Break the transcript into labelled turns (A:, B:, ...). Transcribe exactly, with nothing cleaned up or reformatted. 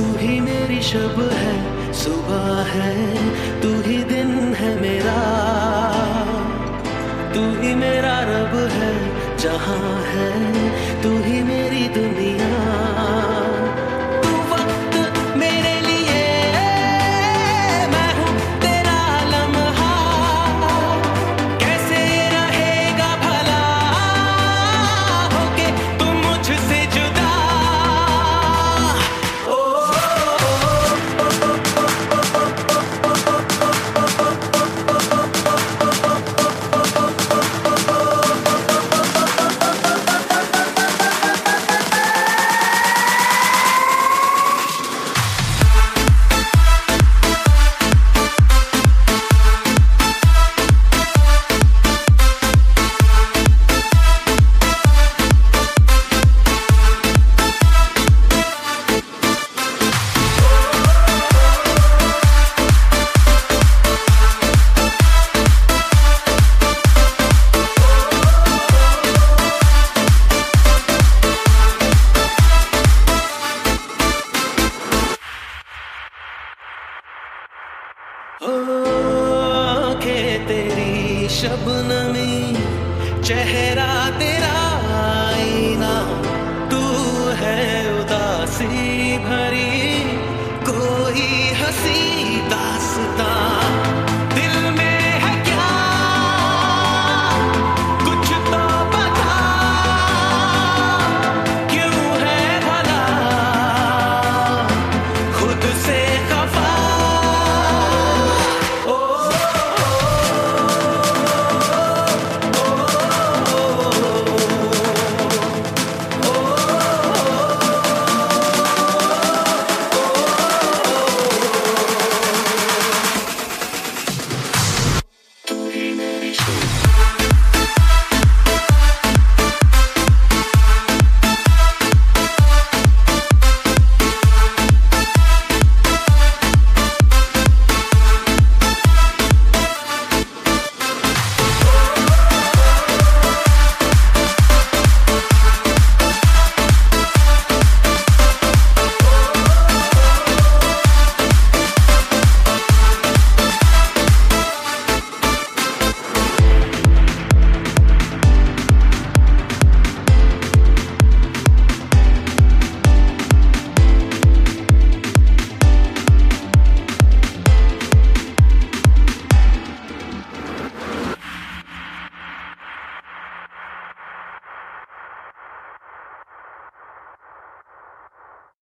A: ही मेरी शब है, सुबह है, तू ही दिन है मेरा, तू ही मेरा रब है, जहां है तू ही मेरी दुनिया। तू वक्त मेरे लिए, मैं हूँ तेरा लम्हा, कैसे रहेगा भला होके तू मुझसे जुदा। ओ, आँखें तेरी शबनमी, चेहरा तेरा आईना, तू है उदासी भरी कोई हंसी दास्तां।